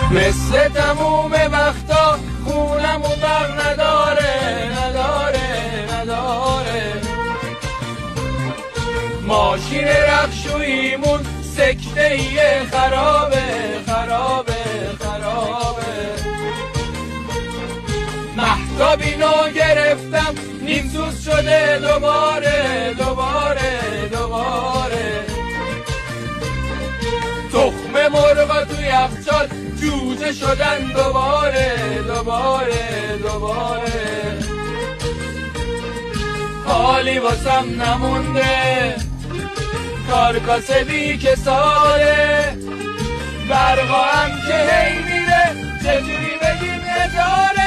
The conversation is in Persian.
مثل تموم وقتا خونمون برق نداره ماشین رخشویمون سکته خرابه مهتابی نو گرفتم نیم سوز شده دوباره تخم مرغا تو یخچال جوجه شدن دوباره حالی واسم نمونده کار کاسبی که ساله برقا هم که هی میره چجوری بگیم اداره